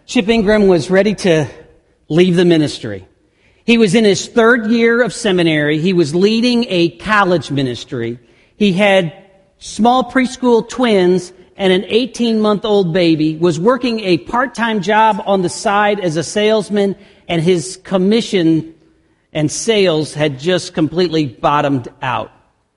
Chip Ingram was ready to leave the ministry. He was in his third year of seminary. He was leading a college ministry. He had small preschool twins and an 18-month-old baby, was working a part-time job on the side as a salesman, and his commission and sales had just completely bottomed out.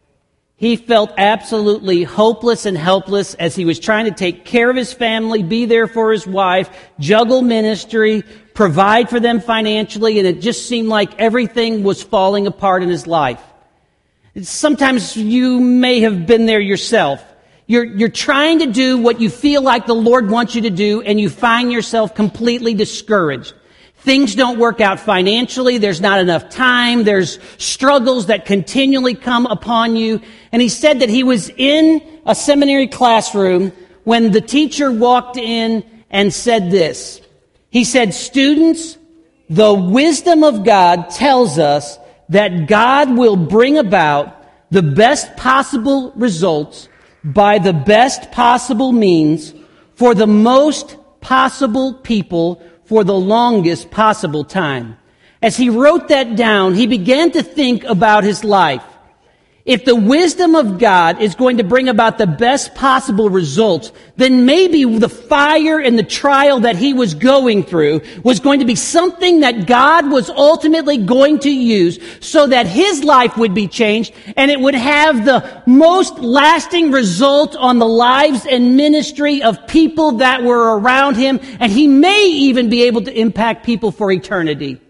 He felt absolutely hopeless and helpless as he was trying to take care of his family, be there for his wife, juggle ministry, provide for them financially, and it just seemed like everything was falling apart in his life. Sometimes you may have been there yourself. You're trying to do what you feel like the Lord wants you to do, and you find yourself completely discouraged. Things don't work out financially. There's not enough time. There's struggles that continually come upon you. And he said that he was in a seminary classroom when the teacher walked in and said this. He said, "Students, the wisdom of God tells us that God will bring about the best possible results by the best possible means for the most possible people for the longest possible time." As he wrote that down, he began to think about his life. If the wisdom of God is going to bring about the best possible results, then maybe the fire and the trial that he was going through was going to be something that God was ultimately going to use so that his life would be changed and it would have the most lasting result on the lives and ministry of people that were around him, and he may even be able to impact people for eternity.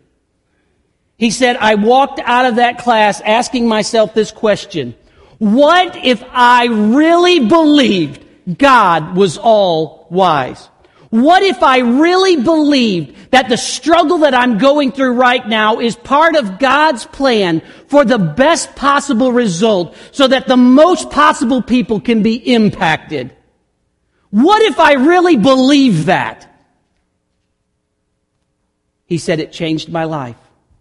He said, "I walked out of that class asking myself this question: what if I really believed God was all wise? What if I really believed that the struggle that I'm going through right now is part of God's plan for the best possible result so that the most possible people can be impacted? What if I really believed that?" He said, "It changed my life.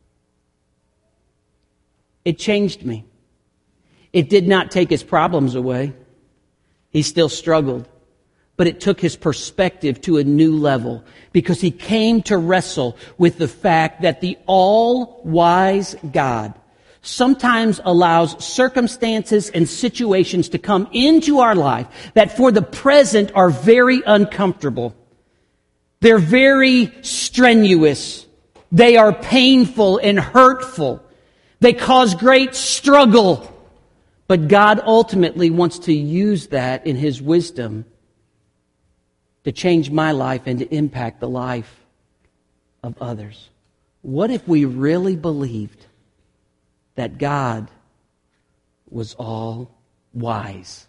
It changed me." It did not take his problems away. He still struggled. But it took his perspective to a new level because he came to wrestle with the fact that the all-wise God sometimes allows circumstances and situations to come into our life that for the present are very uncomfortable. They're very strenuous. They are painful and hurtful. They cause great struggle. But God ultimately wants to use that in his wisdom to change my life and to impact the life of others. What if we really believed that God was all wise?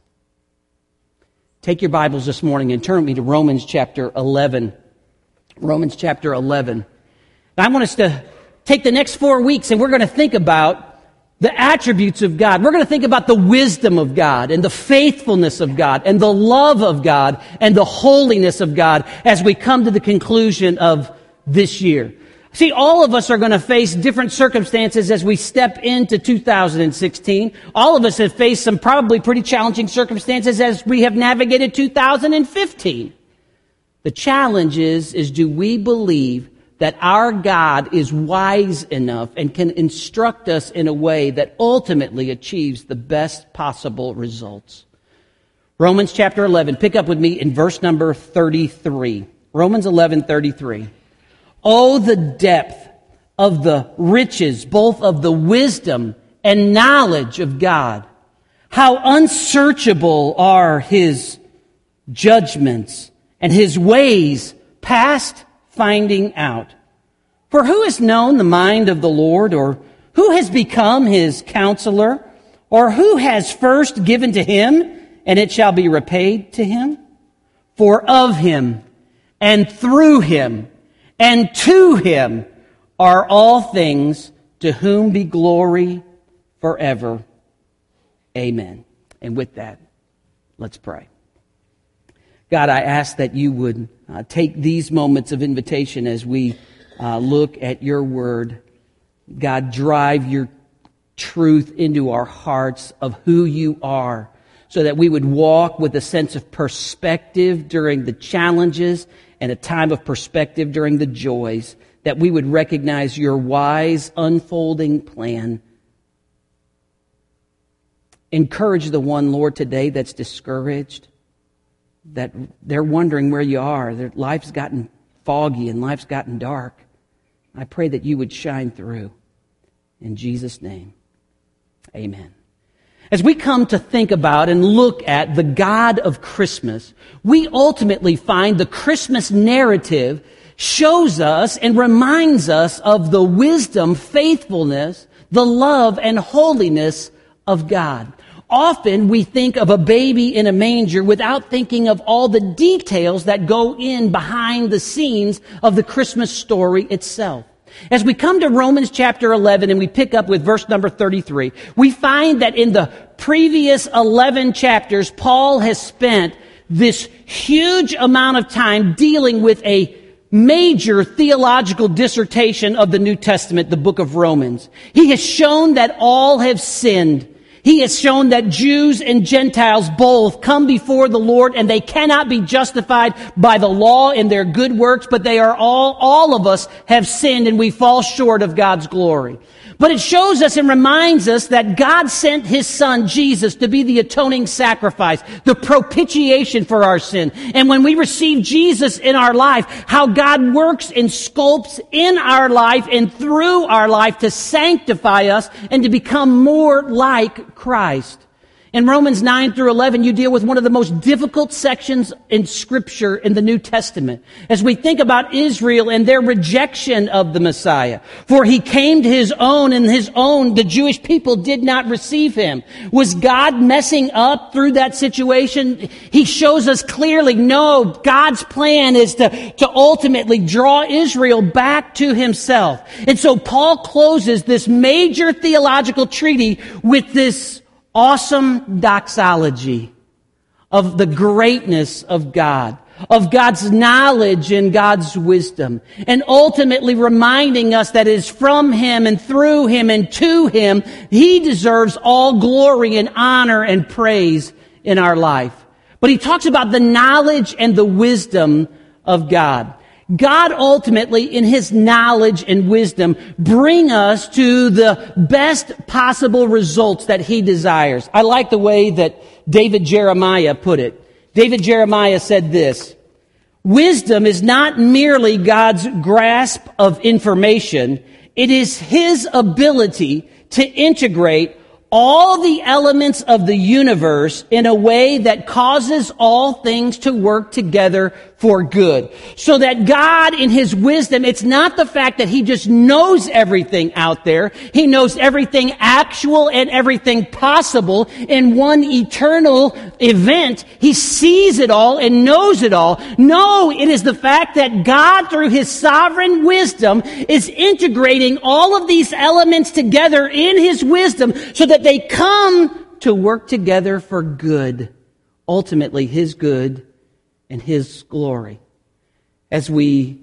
Take your Bibles this morning and turn with me to Romans chapter 11. Romans chapter 11. And I want us to take the next 4 weeks and we're going to think about the attributes of God. We're going to think about the wisdom of God and the faithfulness of God and the love of God and the holiness of God as we come to the conclusion of this year. See, all of us are going to face different circumstances as we step into 2016. All of us have faced some probably pretty challenging circumstances as we have navigated 2015. The challenge is do we believe that our God is wise enough and can instruct us in a way that ultimately achieves the best possible results? Romans chapter 11, pick up with me in verse number 33. Romans 11:33. Oh, the depth of the riches, both of the wisdom and knowledge of God. How unsearchable are his judgments and his ways past finding out. For who has known the mind of the Lord, or who has become his counselor, or who has first given to him, and it shall be repaid to him? For of him, and through him, and to him are all things, to whom be glory forever. Amen. And with that, let's pray. God, I ask that you would take these moments of invitation as we look at your word. God, drive your truth into our hearts of who you are so that we would walk with a sense of perspective during the challenges and a time of perspective during the joys, that we would recognize your wise, unfolding plan. Encourage the one, Lord, today that's discouraged, that they're wondering where you are. Their life's gotten foggy and life's gotten dark. I pray that you would shine through. In Jesus' name, amen. As we come to think about and look at the God of Christmas, we ultimately find the Christmas narrative shows us and reminds us of the wisdom, faithfulness, the love, and holiness of God. Often we think of a baby in a manger without thinking of all the details that go in behind the scenes of the Christmas story itself. As we come to Romans chapter 11 and we pick up with verse number 33, we find that in the previous 11 chapters, Paul has spent this huge amount of time dealing with a major theological dissertation of the New Testament, the book of Romans. He has shown that all have sinned. He has shown that Jews and Gentiles both come before the Lord and they cannot be justified by the law and their good works, but they are all of us have sinned and we fall short of God's glory. But it shows us and reminds us that God sent His Son, Jesus, to be the atoning sacrifice, the propitiation for our sin. And when we receive Jesus in our life, how God works and sculpts in our life and through our life to sanctify us and to become more like Christ. In Romans 9 through 11, you deal with one of the most difficult sections in Scripture in the New Testament. As we think about Israel and their rejection of the Messiah. For He came to His own, and His own, the Jewish people, did not receive Him. Was God messing up through that situation? He shows us clearly, no, God's plan is to ultimately draw Israel back to Himself. And so Paul closes this major theological treaty with this awesome doxology of the greatness of God, of God's knowledge and God's wisdom, and ultimately reminding us that it is from Him and through Him and to Him He deserves all glory and honor and praise in our life. But he talks about the knowledge and the wisdom of God. God ultimately, in His knowledge and wisdom, bring us to the best possible results that He desires. I like the way that David Jeremiah put it. David Jeremiah said this: wisdom is not merely God's grasp of information, it is His ability to integrate all the elements of the universe in a way that causes all things to work together for good. So that God, in His wisdom, it's not the fact that He just knows everything out there. He knows everything actual and everything possible in one eternal event. He sees it all and knows it all. No, it is the fact that God, through His sovereign wisdom, is integrating all of these elements together in His wisdom so that they come to work together for good. Ultimately, His good and His glory. As we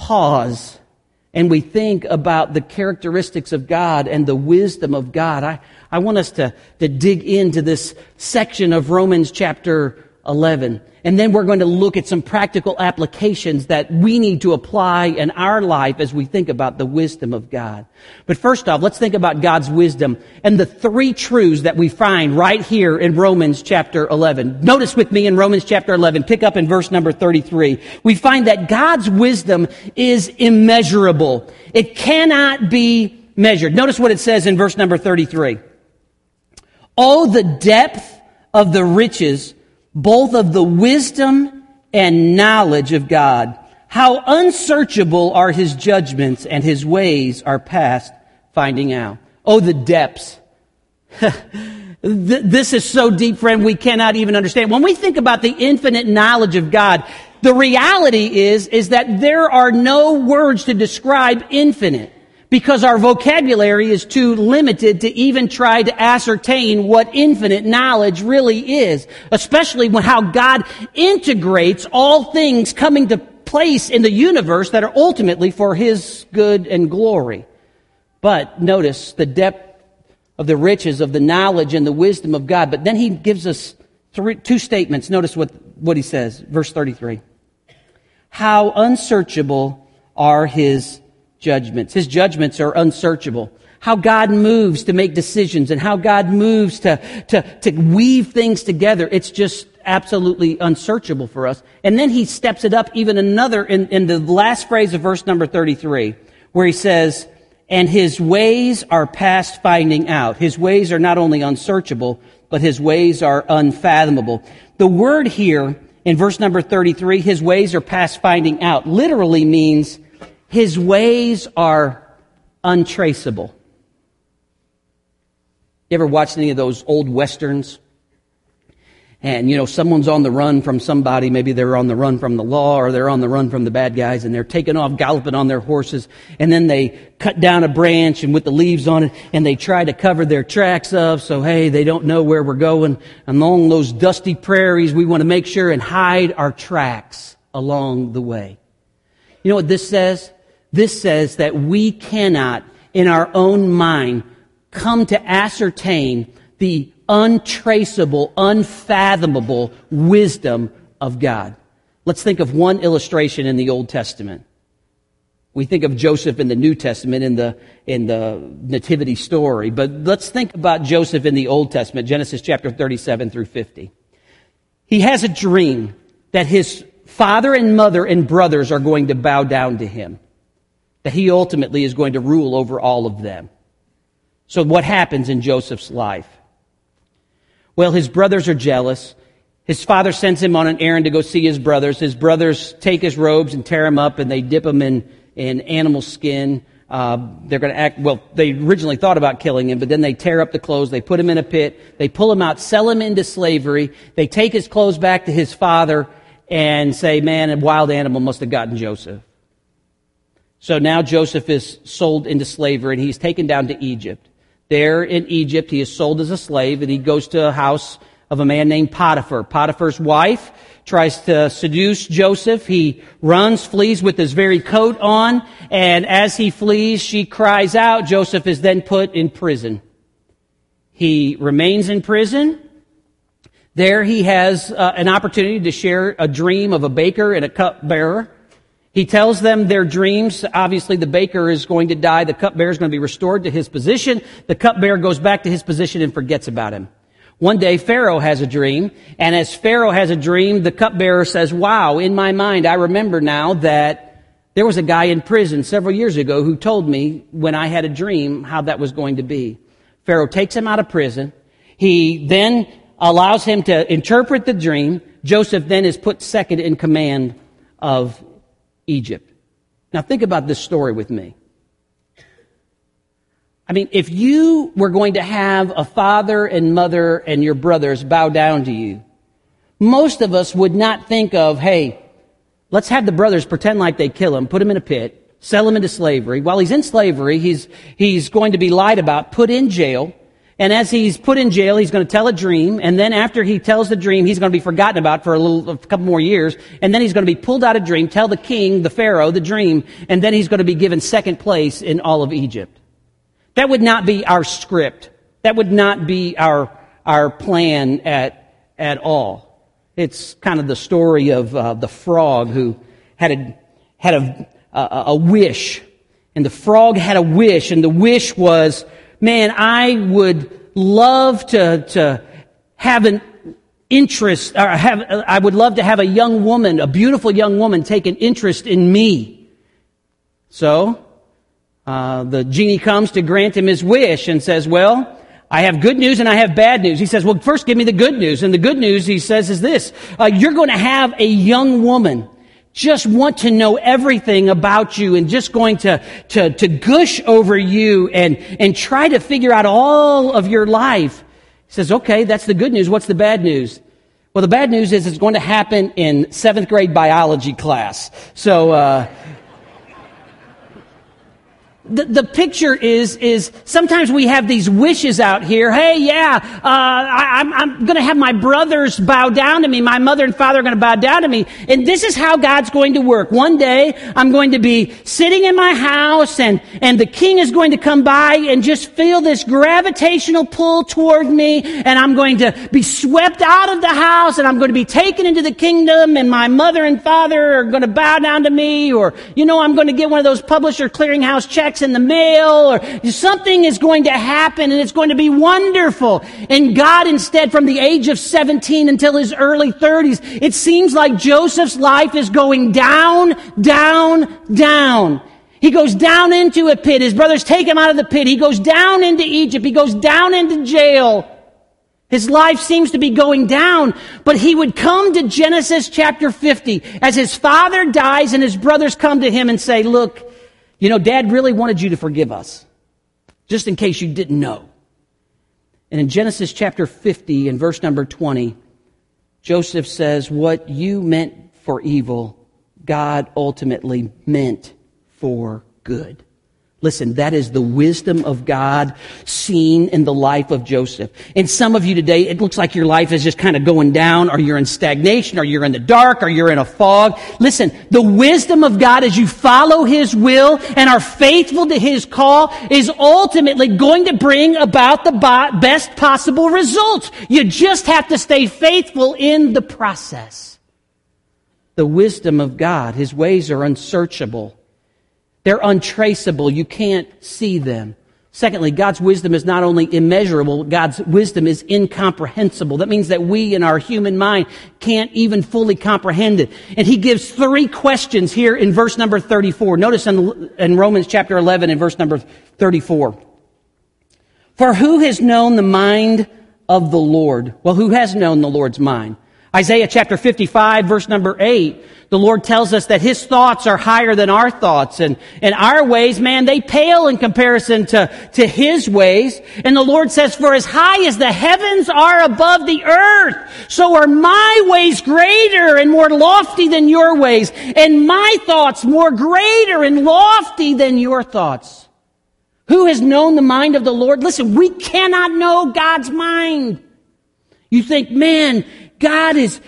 pause and we think about the characteristics of God and the wisdom of God, I want us to dig into this section of Romans chapter 11. And then we're going to look at some practical applications that we need to apply in our life as we think about the wisdom of God. But first off, let's think about God's wisdom and the three truths that we find right here in Romans chapter 11. Notice with me in Romans chapter 11, pick up in verse number 33. We find that God's wisdom is immeasurable. It cannot be measured. Notice what it says in verse number 33. Oh, the depth of the riches, both of the wisdom and knowledge of God. How unsearchable are His judgments, and His ways are past finding out. Oh, the depths. This is so deep, friend, we cannot even understand. When we think about the infinite knowledge of God, the reality is that there are no words to describe infinite, because our vocabulary is too limited to even try to ascertain what infinite knowledge really is, especially when how God integrates all things coming to place in the universe that are ultimately for His good and glory. But notice the depth of the riches of the knowledge and the wisdom of God. But then He gives us two statements. Notice what He says, verse 33. How unsearchable are his judgments. His judgments are unsearchable. How God moves to make decisions and how God moves to weave things together. It's just absolutely unsearchable for us. And then he steps it up even another in the last phrase of verse number 33, where he says, and his ways are past finding out. His ways are not only unsearchable, but his ways are unfathomable. The word here in verse number 33, his ways are past finding out, literally means his ways are untraceable. You ever watched any of those old westerns? And, someone's on the run from somebody. Maybe they're on the run from the law or they're on the run from the bad guys, and they're taking off galloping on their horses. And then they cut down a branch and with the leaves on it, and they try to cover their tracks up so, hey, they don't know where we're going. Along those dusty prairies, we want to make sure and hide our tracks along the way. You know what this says? This says that we cannot, in our own mind, come to ascertain the untraceable, unfathomable wisdom of God. Let's think of one illustration in the Old Testament. We think of Joseph in the New Testament in the nativity story, but let's think about Joseph in the Old Testament, Genesis chapter 37 through 50. He has a dream that his father and mother and brothers are going to bow down to him, that he ultimately is going to rule over all of them. So what happens in Joseph's life? Well, his brothers are jealous. His father sends him on an errand to go see his brothers. His brothers take his robes and tear him up, and they dip him in animal skin. They're going to act, well, they originally thought about killing him, but then they tear up the clothes. They put him in a pit. They pull him out, sell him into slavery. They take his clothes back to his father and say, man, a wild animal must have gotten Joseph. So now Joseph is sold into slavery, and he's taken down to Egypt. There in Egypt, he is sold as a slave, and he goes to a house of a man named Potiphar. Potiphar's wife tries to seduce Joseph. He runs, flees with his very coat on, and as he flees, she cries out. Joseph is then put in prison. He remains in prison. There he has an opportunity to share a dream of a baker and a cupbearer. He tells them their dreams. Obviously, the baker is going to die. The cupbearer is going to be restored to his position. The cupbearer goes back to his position and forgets about him. One day, Pharaoh has a dream, and as Pharaoh has a dream, the cupbearer says, wow, in my mind, I remember now that there was a guy in prison several years ago who told me when I had a dream how that was going to be. Pharaoh takes him out of prison. He then allows him to interpret the dream. Joseph then is put second in command of Egypt. Now think about this story with me. I mean, if you were going to have a father and mother and your brothers bow down to you, most of us would not think of, hey, let's have the brothers pretend like they kill him, put him in a pit, sell him into slavery. While he's in slavery, he's going to be lied about, put in jail. And as he's put in jail, he's going to tell a dream. And then after he tells the dream, he's going to be forgotten about for a couple more years. And then he's going to be pulled out of dream, tell the king, the Pharaoh, the dream. And then he's going to be given second place in all of Egypt. That would not be our script. That would not be our plan at all. It's kind of the story of the frog who had a wish. And the frog had a wish. And the wish was, man, I would love to have an interest, or I would love to have a young woman, a beautiful young woman, take an interest in me. So, the genie comes to grant him his wish and says, well, I have good news and I have bad news. He says, well, first give me the good news. And the good news, he says, is this. You're going to have a young woman just want to know everything about you and just going to gush over you and try to figure out all of your life. He says, okay, that's the good news. What's the bad news? Well, the bad news is it's going to happen in 7th grade biology class. So, the picture is sometimes we have these wishes out here. Hey, yeah, I'm going to have my brothers bow down to me. My mother and father are going to bow down to me. And this is how God's going to work. One day, I'm going to be sitting in my house and the king is going to come by and just feel this gravitational pull toward me. And I'm going to be swept out of the house and I'm going to be taken into the kingdom and my mother and father are going to bow down to me. Or, I'm going to get one of those publisher clearinghouse checks in the mail, or something is going to happen and it's going to be wonderful. And God, instead, from the age of 17 until his early 30s, it seems like Joseph's life is going down, down, down. He goes down into a pit. His brothers take him out of the pit. He goes down into Egypt. He goes down into jail. His life seems to be going down, but he would come to Genesis chapter 50 as his father dies and his brothers come to him and say, look, Dad really wanted you to forgive us, just in case you didn't know. And in Genesis chapter 50 and verse number 20, Joseph says, what you meant for evil, God ultimately meant for good. Listen, that is the wisdom of God seen in the life of Joseph. And some of you today, it looks like your life is just kind of going down, or you're in stagnation, or you're in the dark, or you're in a fog. Listen, the wisdom of God as you follow his will and are faithful to his call is ultimately going to bring about the best possible results. You just have to stay faithful in the process. The wisdom of God, his ways are unsearchable. They're untraceable. You can't see them. Secondly, God's wisdom is not only immeasurable, God's wisdom is incomprehensible. That means that we in our human mind can't even fully comprehend it. And he gives 3 questions here in verse number 34. Notice in Romans chapter 11 and verse number 34. For who has known the mind of the Lord? Well, who has known the Lord's mind? Isaiah chapter 55, verse number 8, the Lord tells us that his thoughts are higher than our thoughts. And our ways, man, they pale in comparison to his ways. And the Lord says, for as high as the heavens are above the earth, so are my ways greater and more lofty than your ways, and my thoughts more greater and lofty than your thoughts. Who has known the mind of the Lord? Listen, we cannot know God's mind. You think, man, God is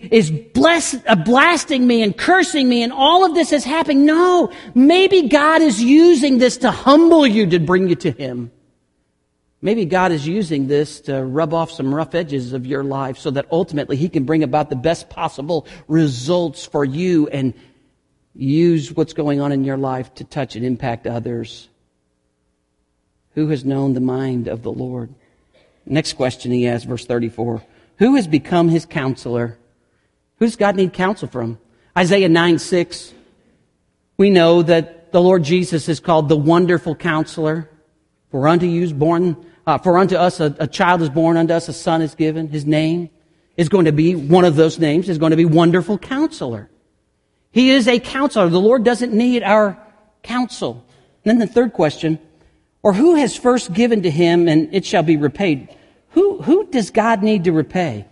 blasting me and cursing me and all of this is happening. No, maybe God is using this to humble you, to bring you to him. Maybe God is using this to rub off some rough edges of your life so that ultimately he can bring about the best possible results for you and use what's going on in your life to touch and impact others. Who has known the mind of the Lord? Next question he asks, verse 34. Who has become his counselor? Who does God need counsel from? Isaiah 9:6. We know that the Lord Jesus is called the Wonderful Counselor. For unto us a child is born, unto us a son is given. His name is going to be, one of those names is going to be Wonderful Counselor. He is a counselor. The Lord doesn't need our counsel. And then the third question, or who has first given to him and it shall be repaid? Who does God need to repay?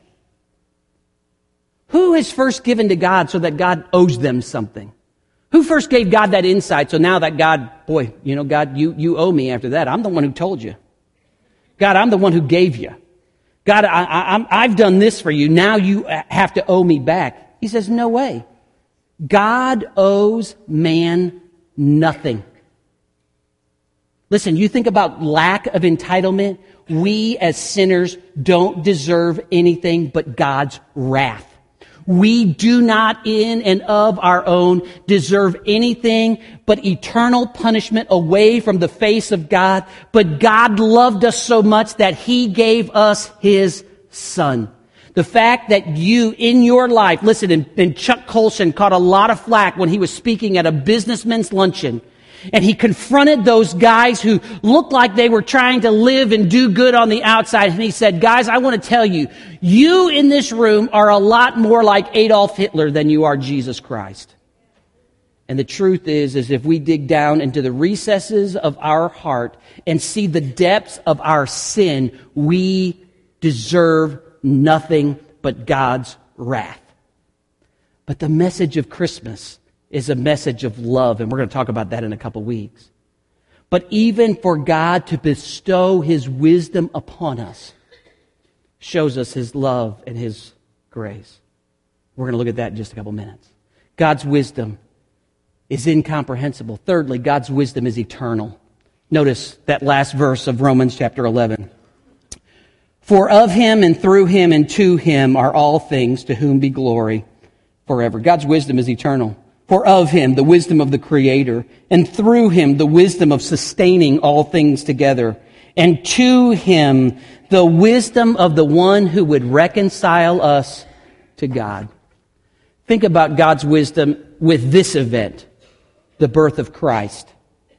Who has first given to God so that God owes them something? Who first gave God that insight so now that God, God, you owe me after that. I'm the one who told you. God, I'm the one who gave you. God, I've done this for you. Now you have to owe me back. He says, no way. God owes man nothing. Listen, you think about lack of entitlement. We as sinners don't deserve anything but God's wrath. We do not in and of our own deserve anything but eternal punishment away from the face of God. But God loved us so much that he gave us his son. The fact that you, in your life, listen, and Chuck Colson caught a lot of flack when he was speaking at a businessman's luncheon. And he confronted those guys who looked like they were trying to live and do good on the outside. And he said, guys, I want to tell you, you in this room are a lot more like Adolf Hitler than you are Jesus Christ. And the truth is if we dig down into the recesses of our heart and see the depths of our sin, we deserve nothing but God's wrath. But the message of Christmas is a message of love, and we're going to talk about that in a couple weeks. But even for God to bestow His wisdom upon us shows us His love and His grace. We're going to look at that in just a couple minutes. God's wisdom is incomprehensible. Thirdly, God's wisdom is eternal. Notice that last verse of Romans chapter 11. For of Him and through Him and to Him are all things, to whom be glory forever. God's wisdom is eternal. For of Him, the wisdom of the Creator, and through Him, the wisdom of sustaining all things together, and to Him, the wisdom of the one who would reconcile us to God. Think about God's wisdom with this event, the birth of Christ.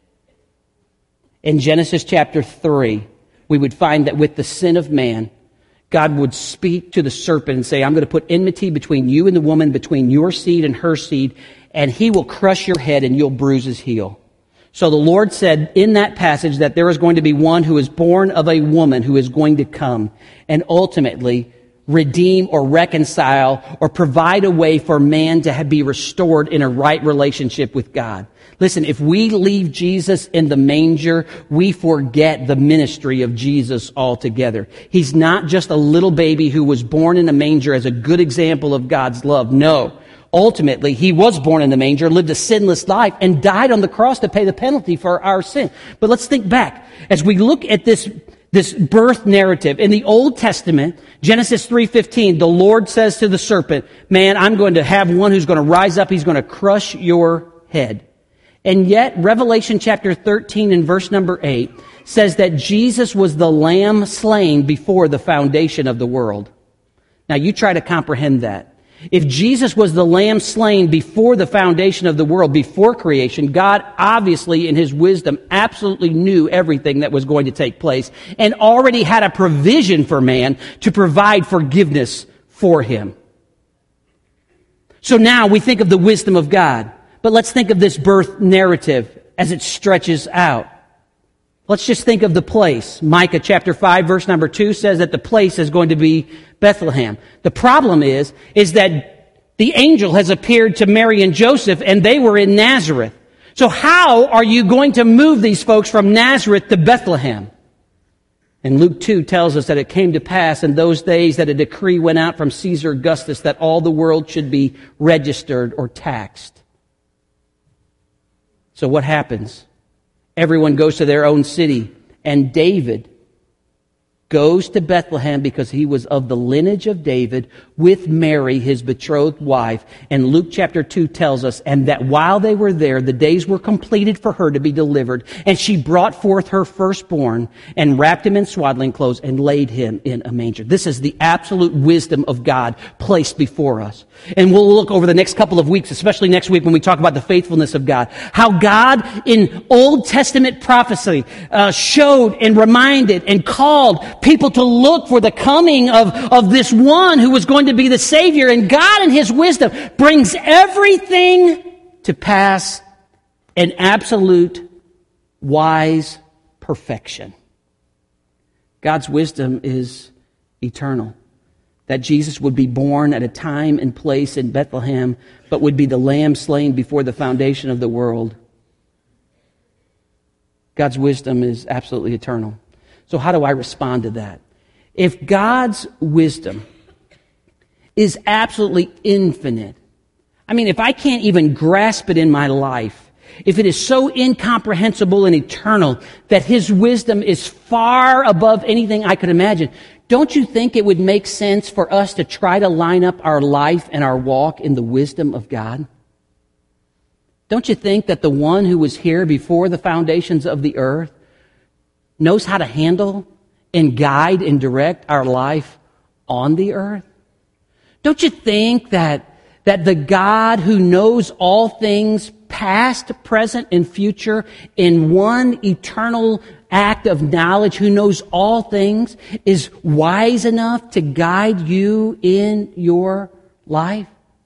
In Genesis chapter 3, we would find that with the sin of man, God would speak to the serpent and say, I'm going to put enmity between you and the woman, between your seed and her seed, and he will crush your head and you'll bruise his heel. So the Lord said in that passage that there is going to be one who is born of a woman who is going to come and ultimately redeem or reconcile or provide a way for man to be restored in a right relationship with God. Listen, if we leave Jesus in the manger, we forget the ministry of Jesus altogether. He's not just a little baby who was born in a manger as a good example of God's love. No. Ultimately, He was born in the manger, lived a sinless life, and died on the cross to pay the penalty for our sin. But let's think back. As we look at this birth narrative, in the Old Testament, Genesis 3:15, the Lord says to the serpent, man, I'm going to have one who's going to rise up, he's going to crush your head. And yet, Revelation chapter 13 and verse number 8 says that Jesus was the lamb slain before the foundation of the world. Now, you try to comprehend that. If Jesus was the lamb slain before the foundation of the world, before creation, God obviously in His wisdom absolutely knew everything that was going to take place and already had a provision for man to provide forgiveness for him. So now we think of the wisdom of God, but let's think of this birth narrative as it stretches out. Let's just think of the place. Micah chapter 5 verse number 2 says that the place is going to be Bethlehem. The problem is that the angel has appeared to Mary and Joseph and they were in Nazareth. So how are you going to move these folks from Nazareth to Bethlehem? And Luke 2 tells us that it came to pass in those days that a decree went out from Caesar Augustus that all the world should be registered or taxed. So what happens? Everyone goes to their own city, and David goes to Bethlehem because he was of the lineage of David with Mary, his betrothed wife. And Luke chapter 2 tells us, and that while they were there, the days were completed for her to be delivered. And she brought forth her firstborn and wrapped him in swaddling clothes and laid him in a manger. This is the absolute wisdom of God placed before us. And we'll look over the next couple of weeks, especially next week when we talk about the faithfulness of God, how God in Old Testament prophecy showed and reminded and called people to look for the coming of this one who was going to be the Savior. And God in His wisdom brings everything to pass in absolute wise perfection. God's wisdom is eternal. That Jesus would be born at a time and place in Bethlehem, but would be the lamb slain before the foundation of the world. God's wisdom is absolutely eternal. So how do I respond to that? If God's wisdom is absolutely infinite, I mean, if I can't even grasp it in my life, if it is so incomprehensible and eternal that His wisdom is far above anything I could imagine, don't you think it would make sense for us to try to line up our life and our walk in the wisdom of God? Don't you think that the one who was here before the foundations of the earth knows how to handle and guide and direct our life on the earth? Don't you think that the God who knows all things, past, present, and future, in one eternal act of knowledge, who knows all things, is wise enough to guide you in your life?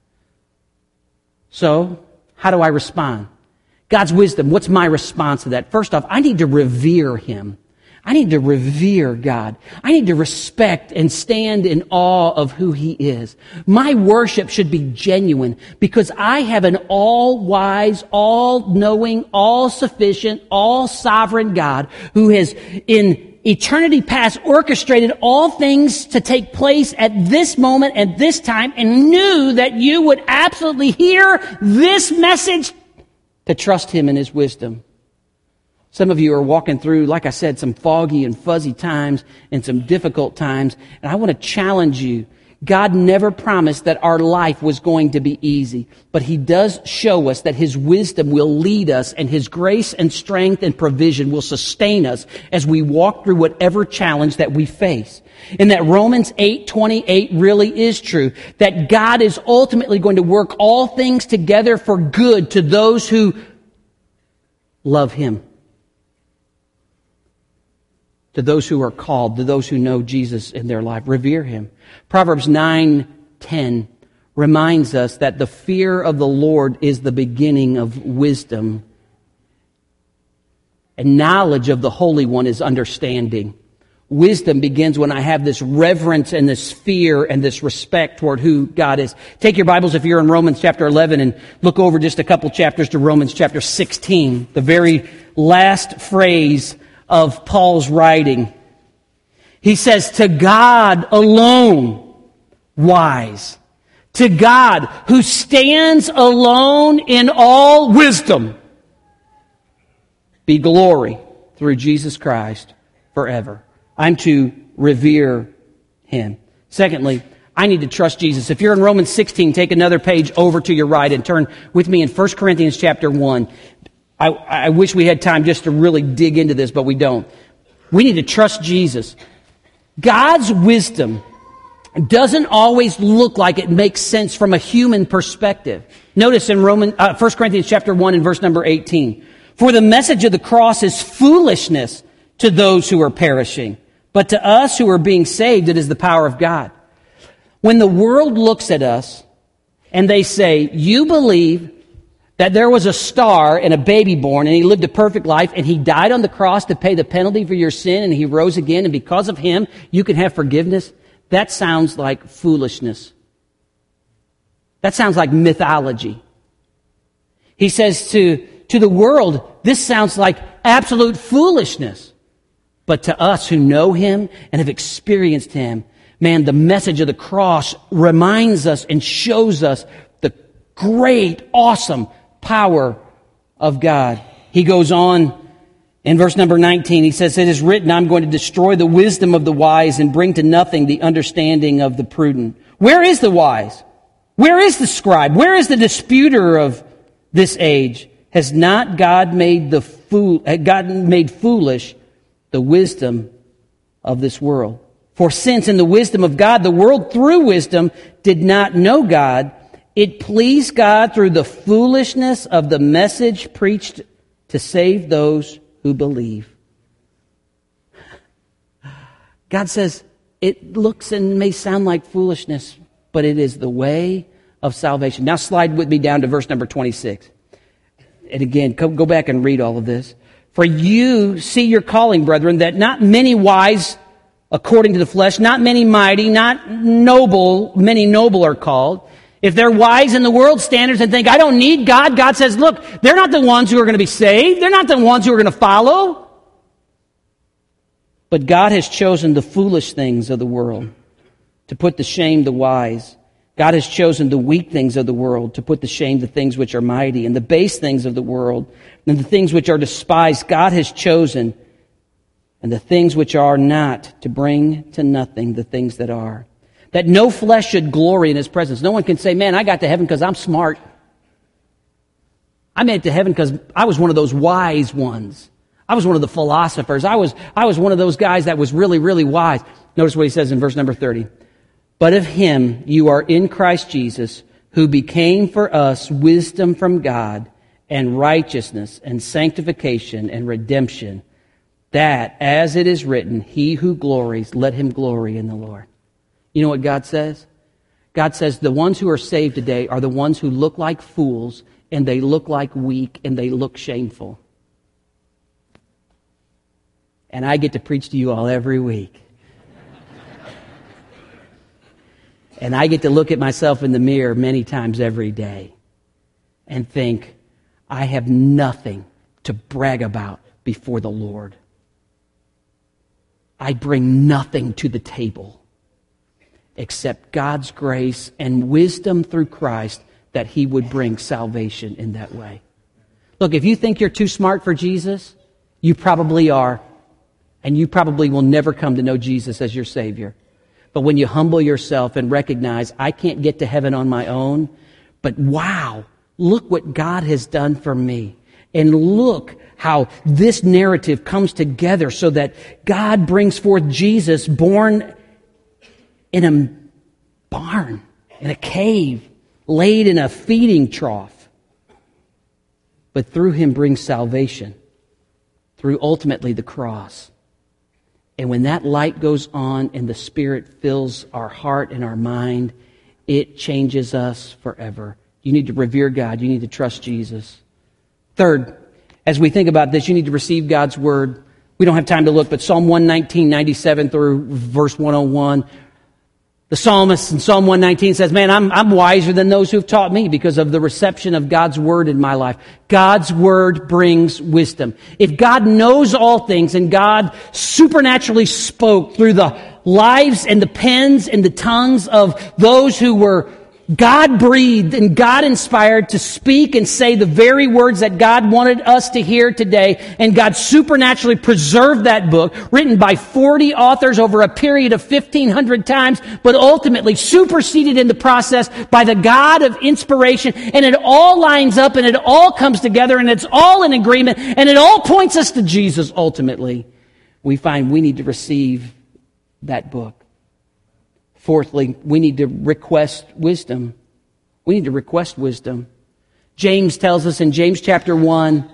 So, how do I respond? God's wisdom, what's my response to that? First off, I need to revere Him. I need to revere God. I need to respect and stand in awe of who He is. My worship should be genuine because I have an all-wise, all-knowing, all-sufficient, all-sovereign God who has in eternity past orchestrated all things to take place at this moment, at this time, and knew that you would absolutely hear this message to trust Him in His wisdom. Some of you are walking through, like I said, some foggy and fuzzy times and some difficult times. And I want to challenge you. God never promised that our life was going to be easy. But He does show us that His wisdom will lead us and His grace and strength and provision will sustain us as we walk through whatever challenge that we face. And that Romans 8:28 really is true. That God is ultimately going to work all things together for good to those who love Him. To those who are called, to those who know Jesus in their life. Revere Him. Proverbs 9:10 reminds us that the fear of the Lord is the beginning of wisdom. And knowledge of the Holy One is understanding. Wisdom begins when I have this reverence and this fear and this respect toward who God is. Take your Bibles if you're in Romans chapter 11 and look over just a couple chapters to Romans chapter 16. The very last phrase of Paul's writing. He says, to God alone wise. To God who stands alone in all wisdom. Be glory through Jesus Christ forever. I'm to revere Him. Secondly, I need to trust Jesus. If you're in Romans 16, take another page over to your right and turn with me in 1 Corinthians chapter 1. I wish we had time just to really dig into this, but we don't. We need to trust Jesus. God's wisdom doesn't always look like it makes sense from a human perspective. Notice in 1 Corinthians chapter 1 and verse number 18. For the message of the cross is foolishness to those who are perishing, but to us who are being saved, it is the power of God. When the world looks at us and they say, you believe that there was a star and a baby born and He lived a perfect life and He died on the cross to pay the penalty for your sin and He rose again and because of Him you can have forgiveness. That sounds like foolishness. That sounds like mythology. He says to the world, this sounds like absolute foolishness. But to us who know Him and have experienced Him, man, the message of the cross reminds us and shows us the great, awesome power of God. He goes on in verse number 19. He says, it is written, I'm going to destroy the wisdom of the wise and bring to nothing the understanding of the prudent. Where is the wise? Where is the scribe? Where is the disputer of this age? Has not God made foolish the wisdom of this world? For since in the wisdom of God, the world through wisdom did not know God, it pleased God through the foolishness of the message preached to save those who believe. God says, it looks and may sound like foolishness, but it is the way of salvation. Now slide with me down to verse number 26. And again, go back and read all of this. For you see your calling, brethren, that not many wise according to the flesh, not many mighty, not noble, many noble are called. If they're wise in the world's standards and think, I don't need God, God says, look, they're not the ones who are going to be saved. They're not the ones who are going to follow. But God has chosen the foolish things of the world to put to shame the wise. God has chosen the weak things of the world to put to shame the things which are mighty, and the base things of the world, and the things which are despised God has chosen, and the things which are not, to bring to nothing the things that are. That no flesh should glory in His presence. No one can say, man, I got to heaven because I'm smart. I made it to heaven because I was one of those wise ones. I was one of the philosophers. I was one of those guys that was really, really wise. Notice what he says in verse number 30. But of Him you are in Christ Jesus, who became for us wisdom from God and righteousness and sanctification and redemption, that, as it is written, he who glories, let him glory in the Lord. You know what God says? God says the ones who are saved today are the ones who look like fools, and they look like weak, and they look shameful. And I get to preach to you all every week. And I get to look at myself in the mirror many times every day and think, I have nothing to brag about before the Lord. I bring nothing to the table except God's grace and wisdom through Christ that He would bring salvation in that way. Look, if you think you're too smart for Jesus, you probably are. And you probably will never come to know Jesus as your Savior. But when you humble yourself and recognize, I can't get to heaven on my own, but wow, look what God has done for me. And look how this narrative comes together so that God brings forth Jesus born in a barn, in a cave, laid in a feeding trough. But through Him brings salvation, through ultimately the cross. And when that light goes on and the Spirit fills our heart and our mind, it changes us forever. You need to revere God. You need to trust Jesus. Third, as we think about this, you need to receive God's Word. We don't have time to look, but Psalm 119, 97 through verse 101, the psalmist in Psalm 119 says, man, I'm wiser than those who've taught me because of the reception of God's Word in my life. God's Word brings wisdom. If God knows all things and God supernaturally spoke through the lives and the pens and the tongues of those who were God-breathed and God-inspired to speak and say the very words that God wanted us to hear today, and God supernaturally preserved that book, written by 40 authors over a period of 1,500 times, but ultimately superseded in the process by the God of inspiration, and it all lines up and it all comes together and it's all in agreement and it all points us to Jesus ultimately. We find we need to receive that book. Fourthly, we need to request wisdom. We need to request wisdom. James tells us in James chapter 1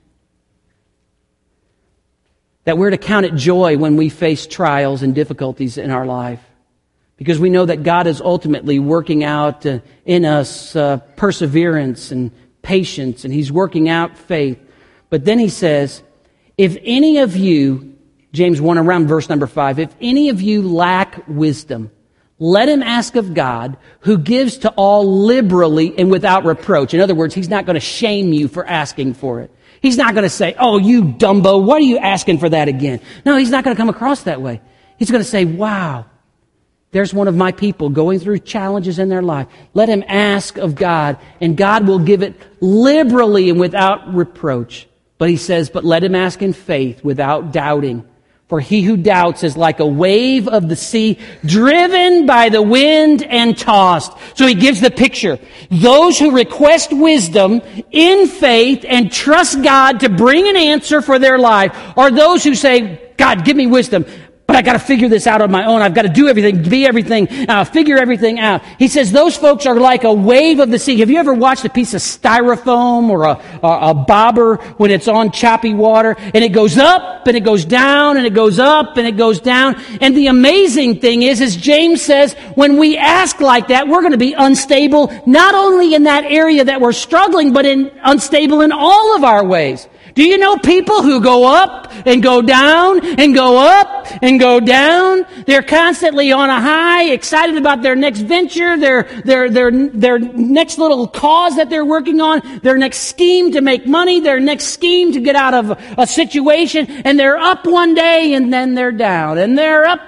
that we're to count it joy when we face trials and difficulties in our life, because we know that God is ultimately working out in us perseverance and patience, and He's working out faith. But then he says, if any of you, James 1 around verse number 5, if any of you lack wisdom, let him ask of God, who gives to all liberally and without reproach. In other words, He's not going to shame you for asking for it. He's not going to say, oh, you dumbo, what are you asking for that again? No, He's not going to come across that way. He's going to say, wow, there's one of my people going through challenges in their life. Let him ask of God, and God will give it liberally and without reproach. But he says, but let him ask in faith without doubting. For he who doubts is like a wave of the sea, driven by the wind and tossed. So he gives the picture. Those who request wisdom in faith and trust God to bring an answer for their life are those who say, God, give me wisdom, but I got to figure this out on my own. I've got to do everything, be everything, figure everything out. He says those folks are like a wave of the sea. Have you ever watched a piece of styrofoam or a bobber when it's on choppy water, and it goes up and it goes down and it goes up and it goes down? And the amazing thing is, as James says, when we ask like that, we're going to be unstable, not only in that area that we're struggling, but unstable in all of our ways. Do you know people who go up and go down and go up and go down? They're constantly on a high, excited about their next venture, their next little cause that they're working on, their next scheme to make money, their next scheme to get out of a situation, and they're up one day and then they're down and they're up.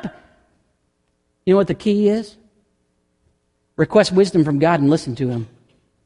You know what the key is? Request wisdom from God and listen to Him.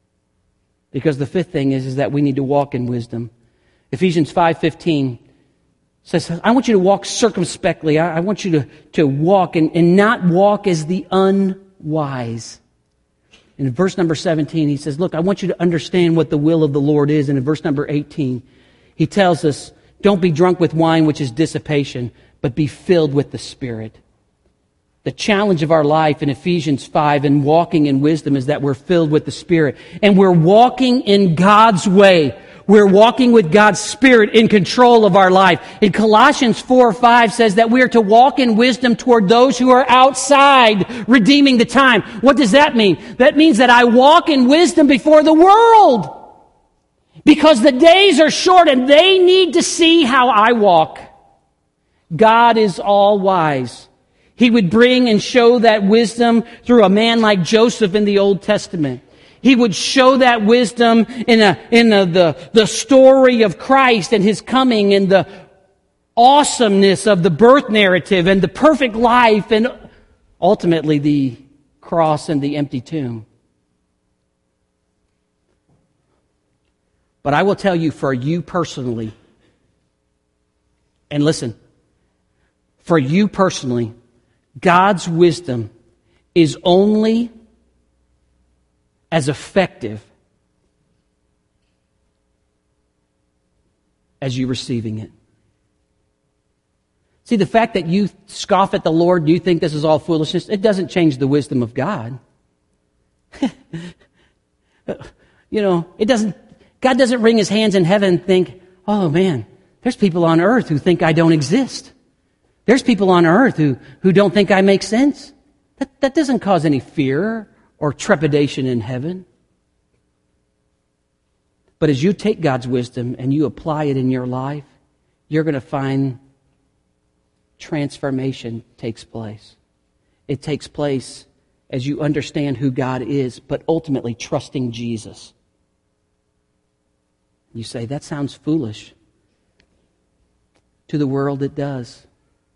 Because the fifth thing is that we need to walk in wisdom. Ephesians 5:15 says, I want you to walk circumspectly. I want you to walk and not walk as the unwise. In verse number 17, he says, look, I want you to understand what the will of the Lord is. And in verse number 18, he tells us, don't be drunk with wine, which is dissipation, but be filled with the Spirit. The challenge of our life in Ephesians 5 and walking in wisdom is that we're filled with the Spirit. And we're walking in God's way. We're walking with God's Spirit in control of our life. In Colossians 4:5 says that we are to walk in wisdom toward those who are outside, redeeming the time. What does that mean? That means that I walk in wisdom before the world. Because the days are short and they need to see how I walk. God is all wise. He would bring and show that wisdom through a man like Joseph in the Old Testament. He would show that wisdom in the story of Christ and His coming and the awesomeness of the birth narrative and the perfect life and ultimately the cross and the empty tomb. But I will tell you, for you personally, and listen, for you personally, God's wisdom is only as effective as you receiving it. See, the fact that you scoff at the Lord, you think this is all foolishness, it doesn't change the wisdom of God. It doesn't. God doesn't wring His hands in heaven and think, oh man, there's people on earth who think I don't exist. There's people on earth who don't think I make sense. That doesn't cause any fear or trepidation in heaven. But as you take God's wisdom and you apply it in your life, you're going to find transformation takes place. It takes place as you understand who God is, but ultimately trusting Jesus. You say, that sounds foolish. To the world, it does.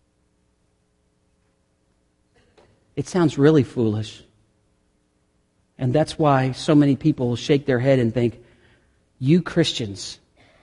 It sounds really foolish. And that's why so many people shake their head and think, you Christians.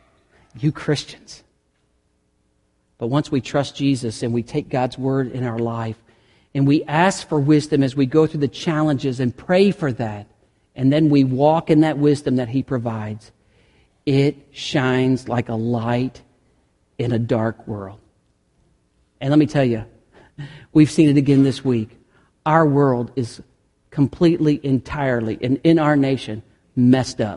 But once we trust Jesus and we take God's word in our life and we ask for wisdom as we go through the challenges and pray for that, and then we walk in that wisdom that He provides, it shines like a light in a dark world. And let me tell you, we've seen it again this week. Our world is completely, entirely, and in our nation, messed up.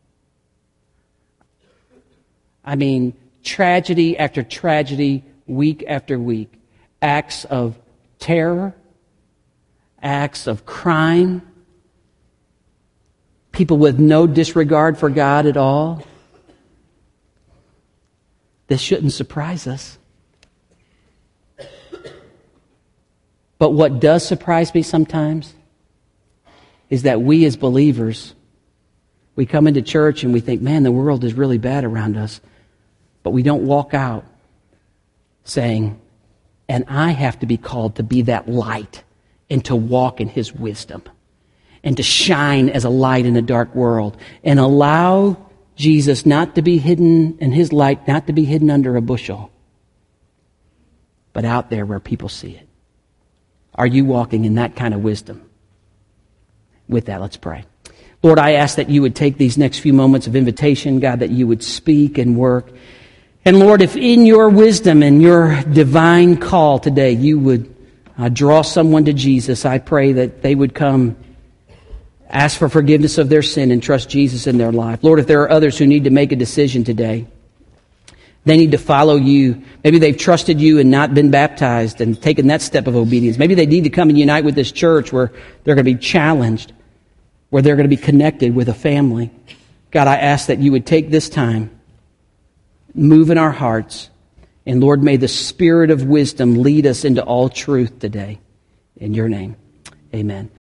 I mean, tragedy after tragedy, week after week. Acts of terror, acts of crime, people with no disregard for God at all. This shouldn't surprise us. But what does surprise me sometimes is that we as believers, we come into church and we think, man, the world is really bad around us. But we don't walk out saying, and I have to be called to be that light and to walk in His wisdom and to shine as a light in a dark world and allow Jesus not to be hidden, and His light not to be hidden under a bushel, but out there where people see it. Are you walking in that kind of wisdom? With that, let's pray. Lord, I ask that You would take these next few moments of invitation, God, that You would speak and work. And Lord, if in Your wisdom and Your divine call today, You would draw someone to Jesus, I pray that they would come, ask for forgiveness of their sin, and trust Jesus in their life. Lord, if there are others who need to make a decision today, they need to follow You. Maybe they've trusted You and not been baptized and taken that step of obedience. Maybe they need to come and unite with this church where they're going to be challenged, where they're going to be connected with a family. God, I ask that You would take this time, move in our hearts, and Lord, may the Spirit of wisdom lead us into all truth today. In Your name, amen.